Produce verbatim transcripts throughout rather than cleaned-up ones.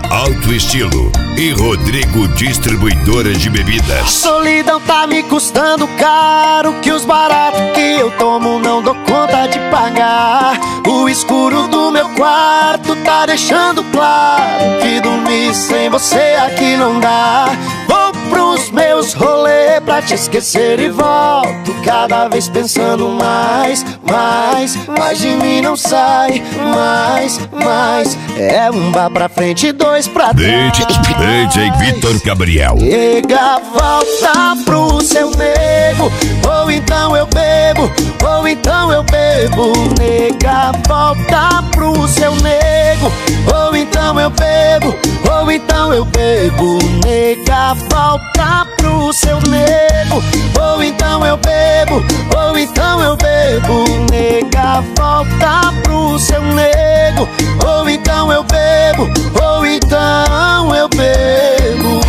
Alto Estilo e Rodrigo Distribuidora de Bebidas. A solidão tá me custando caro, que os baratos que eu tomo não dou conta de pagar. O escuro do meu quarto tá deixando claro que dormir sem você aqui não dá. Vou pros meus rolês pra te esquecer e volto cada vez pensando mais, mais, mais de mim não sai, mais, mais. É um bar pra frente e dois pra trás. D J Vitor Gabriel. Nega, volta pro seu nego, ou então eu bebo, ou então eu bebo. Nega, volta pro seu nego, ou então eu bebo, ou então eu bebo. Nega, volta pro seu nego, ou então eu bebo, ou então eu bebo. Nega, volta pro seu nego, ou então eu bebo, ou então eu bebo.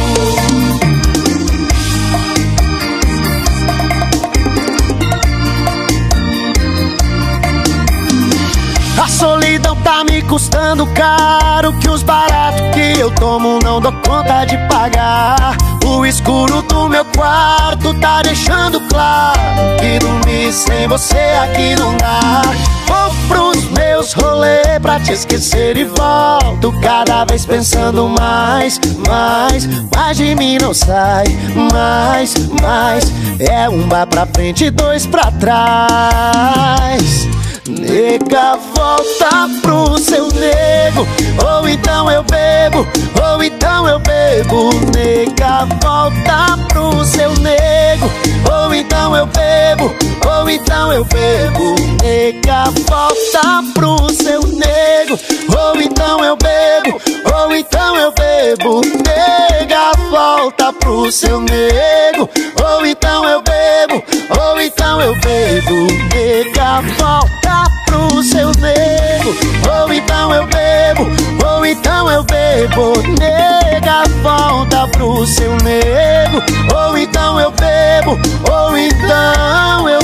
A solidão tá me custando caro, que os baratos que eu tomo não dou conta de pagar. O escuro do meu quarto tá deixando claro que dormir sem você aqui não dá. Vou pros meus rolês pra te esquecer e volto cada vez pensando mais, mais, mais de mim não sai, mais, mais. É um bar pra frente e dois pra trás. Nega, volta pro seu nego, ou então eu bebo, ou então eu bebo. Nega, volta pro seu nego, ou então eu bebo, ou então eu bebo. Nega, volta pro seu nego, ou então eu bebo, ou então eu bebo. Nega, volta pro seu nego, ou então eu bebo, ou então eu bebo. Nega, volta pro seu nego, ou então eu bebo, ou então eu bebo. Nega, volta pro seu nego, ou então eu bebo, ou então eu